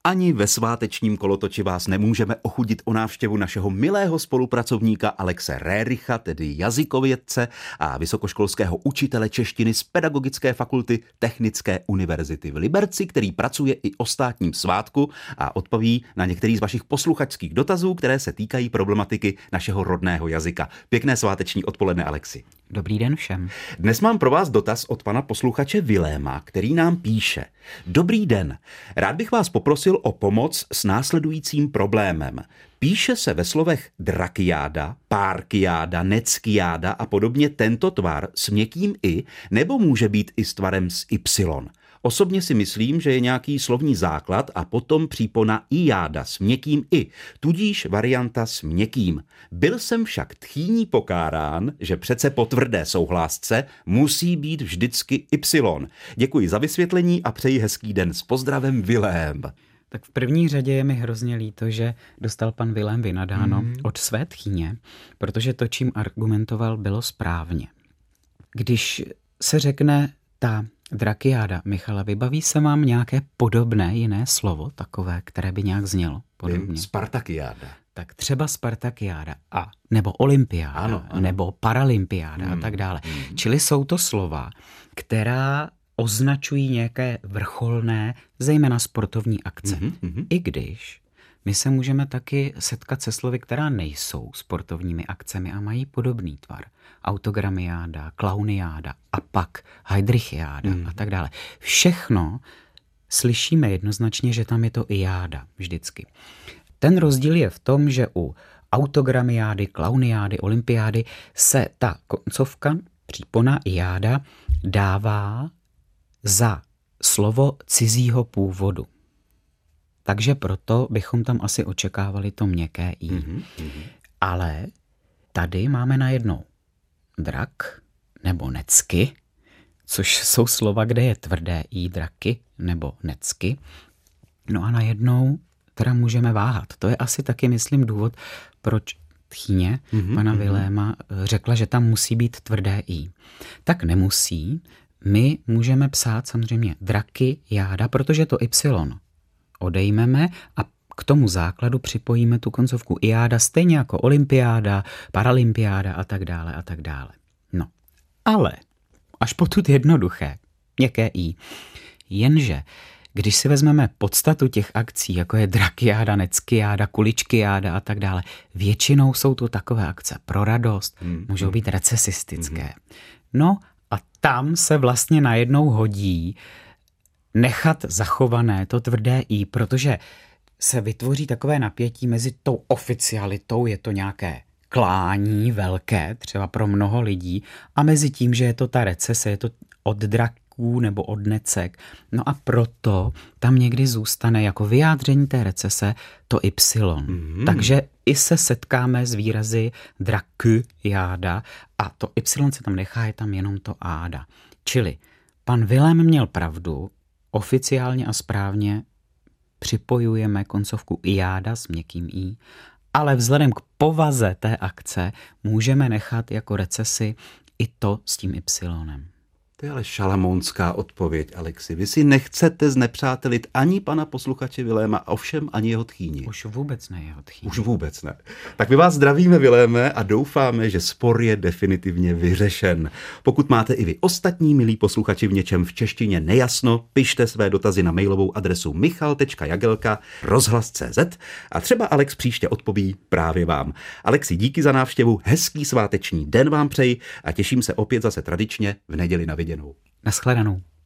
Ani ve svátečním kolotoči vás nemůžeme ochudit o návštěvu našeho milého spolupracovníka Alexe Réricha, tedy jazykovědce a vysokoškolského učitele češtiny z Pedagogické fakulty Technické univerzity v Liberci, který pracuje i o státním svátku a odpoví na některý z vašich posluchačských dotazů, které se týkají problematiky našeho rodného jazyka. Pěkné sváteční odpoledne, Alexi. Dobrý den všem. Dnes mám pro vás dotaz od pana posluchače Viléma, který nám píše. Dobrý den, rád bych vás poprosil o pomoc s následujícím problémem. Píše se ve slovech drakiáda, párkiáda, neckiáda a podobně tento tvar s měkkým i, nebo může být i s tvarem s y? Osobně si myslím, že je nějaký slovní základ a potom přípona iáda s měkkým i, tudíž varianta s měkkým. Byl jsem však tchýní pokárán, že přece po tvrdé souhlásce musí být vždycky y. Děkuji za vysvětlení a přeji hezký den. S pozdravem, Vilém. Tak v první řadě je mi hrozně líto, že dostal pan Vilém vynadáno od své tchýně, protože to, čím argumentoval, bylo správně. Když se řekne ta drakiáda, Michala, vybaví se vám nějaké podobné jiné slovo, takové, které by nějak znělo podobně? Spartakiáda. Tak třeba Spartakiáda a nebo olympiáda, ano. Nebo paralympiáda a tak dále. Čili jsou to slova, která označují nějaké vrcholné, zejména sportovní akce. I když my se můžeme taky setkat se slovy, která nejsou sportovními akcemi a mají podobný tvar. Autogramiáda, klauniáda a pak heidrichiáda a tak dále. Všechno slyšíme jednoznačně, že tam je to iáda vždycky. Ten rozdíl je v tom, že u autogramiády, klauniády, olympiády se ta koncovka, přípona iáda, dává za slovo cizího původu. Takže proto bychom tam asi očekávali to měkké i. Ale tady máme najednou drak nebo necky, což jsou slova, kde je tvrdé i, draky nebo necky. No a najednou teda můžeme váhat. To je asi taky, myslím, důvod, proč tchýně pana Viléma řekla, že tam musí být tvrdé i. Tak nemusí. My můžeme psát samozřejmě draky, jáda, protože to y odejmeme a k tomu základu připojíme tu koncovku iáda, stejně jako olympiáda, paralympiáda a tak dále a tak dále. No, ale až potud jednoduché, měkké i. Jenže, když si vezmeme podstatu těch akcí, jako je drakiáda, neckiáda, kuličkiáda a tak dále, většinou jsou to takové akce pro radost, můžou být recesistické. No a tam se vlastně najednou hodí nechat zachované to tvrdé i, protože se vytvoří takové napětí mezi tou oficialitou, je to nějaké klání velké, třeba pro mnoho lidí, a mezi tím, že je to ta recese, je to od draků nebo od necek. No a proto tam někdy zůstane jako vyjádření té recese to y. Takže i se setkáme s výrazy draky, jáda a to y se tam nechá, je tam jenom to áda. Čili pan Vilém měl pravdu, oficiálně a správně připojujeme koncovku iáda s měkkým i, ale vzhledem k povaze té akce můžeme nechat jako recesi i to s tím y. To je ale šalamounská odpověď, Alexi. Vy si nechcete znepřátelit ani pana posluchače Viléma, ovšem ani jeho tchýni. Už vůbec ne jeho tchýni. Už vůbec ne. Tak my vás zdravíme, Viléme, a doufáme, že spor je definitivně vyřešen. Pokud máte i vy ostatní, milí posluchači, v něčem v češtině nejasno, pište své dotazy na mailovou adresu michal.jagelka@rozhlas.cz a třeba Alex příště odpoví právě vám. Alexi, díky za návštěvu, hezký sváteční den vám přeji a těším se opět zase tradičně v neděli na viděnou. Naschledanou.